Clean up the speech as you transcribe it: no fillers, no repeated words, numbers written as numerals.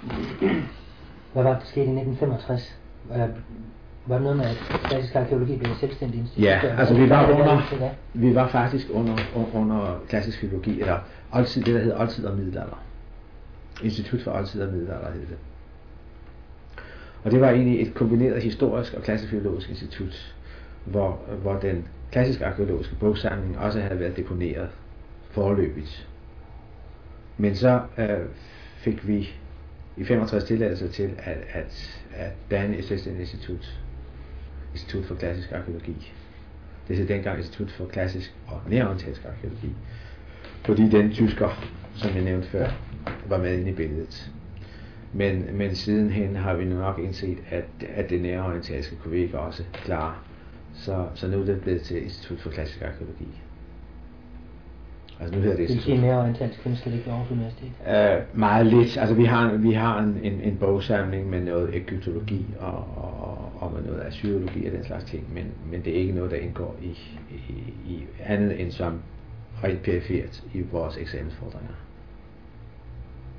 Hvad var det, der skete i 1965? Var det noget med, at klassisk arkeologi blev selvstændig institut? Ja, altså vi var faktisk under klassisk filologi, eller oldtid, det der hedder oldtid og middelalder. Institut for oldtid og middelalder hed det. Og det var egentlig et kombineret historisk og klassisk filologisk institut, hvor den klassisk arkeologiske bogsamling også havde været deponeret foreløbigt. Men så fik vi i 65 tilladelse til at danne et selvstændigt institut for klassisk arkeologi. Det hed dengang Institut for klassisk og nærorientalsk arkeologi, fordi den tysker, som jeg nævnte før, var med inde i billedet. Men sidenhen har vi nok indset, at det nærorientalske kunne vi ikke også klare. Så nu er det blevet til Institut for klassisk arkeologi. Altså nu hedder det institut. Det vil sige nærorientalsk kunst skal ligge over på universitetet? Meget lidt. Altså vi har en bogsamling med noget egyptologi og med noget assyriologi og den slags ting, men det er ikke noget, der indgår i andet end som rent perifert i vores eksamensfordringer.